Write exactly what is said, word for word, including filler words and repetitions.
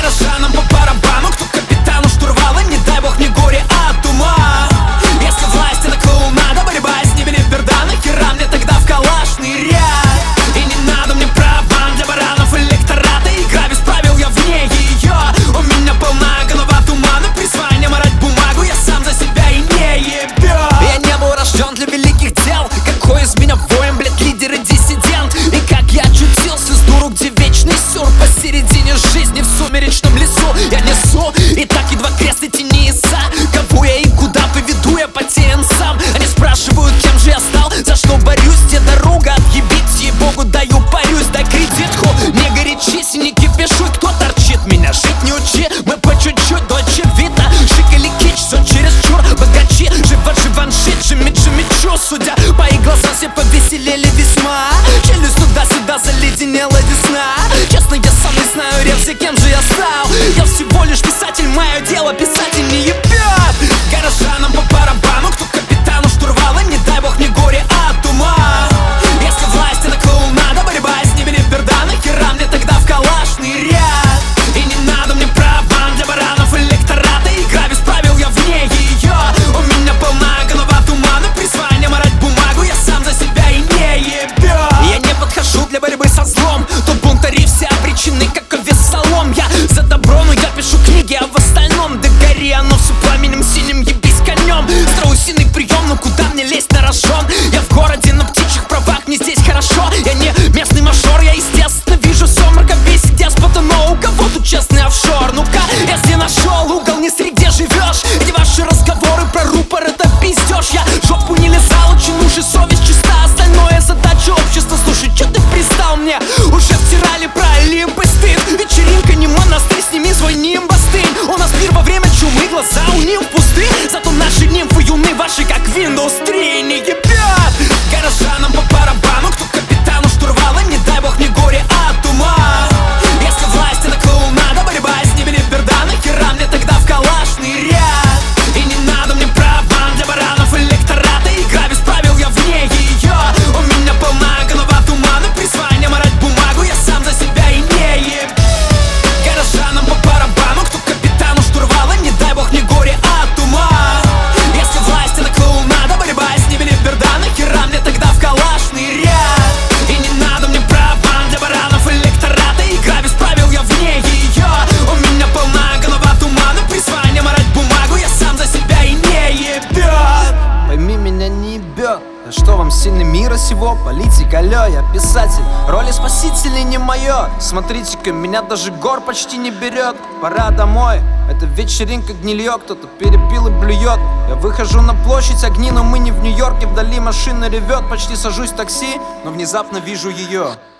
Горожанам по барабану, кто капитану штурвала, не дай бог мне горе от ума. Если власти на клоунада, борьба с ними не берда, нахера мне тогда в калашный ряд? И не надо мне права для баранов электората, игра без правил, я вне ее. У меня полна голова тумана, призвание марать бумагу, я сам за себя и не ебет. Я не был рожден для великих дел, какой из меня воин, блядь, лидер и диссидент. И как я очутился с дуру, где вечный сюр посередине жизни в сумеречном лесу я несу, и так едва крест идти не иса. Кого я и куда поведу, я потерян сам. Они спрашивают, кем же я стал, за что борюсь, где дорога, отъебить ей-богу даю, парюсь, дай кредитку. Не горячись и не кипишуй, кто торчит, меня жить не учи. Мы по чуть-чуть, до очевидно, шик или кич, все чересчур. Богачи, жива-живаншит, жимит-жимичу. Судя по их глазам, все повеселели весьма. Челюсть туда-сюда заледенела весна. Честно, я сам не знаю, ревся, кем же я стал. Я всего лишь писатель, мое дело писать и не ебет. Горожанам по барабану, кто капитану штурвала, не дай бог мне горе от ума. Если власти на клоунада, борьба с ними не берда, нахера мне тогда в калашный ряд? И не надо мне права для баранов электората, игра без правил, я вне ее. У меня полна голова тумана, призвание марать бумагу, я сам за себя и не ебет. Я не подхожу для борьбы со злом, тут бунтари все обречены, как овес солом. Я за добро, но я пишу книги, а в остальном да гори оно все пламенем синим, ебись конем. Страусиный прием, но куда мне лезть на рожон? Я в городе на птичьих правах, мне здесь хорошо. Я не местный мажор, я естественно вижу все мракобесие деспота, но у кого тут честный офшор? Ну-ка, я где нашел угол, не сри, где живешь. Эти ваши разговоры про рупор, это пиздеж. Я жопу не лизал, очень уши, совесть чиста. Остальное задача общества, слушай, че ты пристал мне? Уже втирали про Олимп и стыд. Вечеринка не монастырь, сними свой нимб, остынь. У нас пир во время чумы, глаза у нимф пусты. Зато наши нимфы юны, ваши как Windows три, не ебет. Горожанам по барабану, кто капитану штурвала, не дай бог мне горе от ума. Если власти на клоунада, борьба с ними не берда, нахера мне тогда в калашный ряд? И не надо мне права для баранов электората, игра без правил, я вне ее. У меня полна голова тумана, призвание марать бумагу, я сам за себя и не еб. Горожанам по барабану, кто капитану штурвала, не дай бог мне горе от ума. Если власти на клоунада, борьба с ними не берда, нахера мне тогда в калашный ряд? И не надо мне права для баранов электората, игра без правил, я вне ее. У меня полна голова тумана, призвание марать бумагу, я сам за себя и не ебет. Пойми, меня не ебет. А что вам, сильный мира сего? Политик, алло, я писатель. Роли спасителей не мое. Смотрите-ка, меня даже гор почти не берет. Пора домой, это вечеринка гнилье. Кто-то перепил и блюет. Я выхожу на площадь, огни, но мы не в Нью-Йорке. Вдали машина ревет, почти сажусь в такси, но внезапно вижу ее.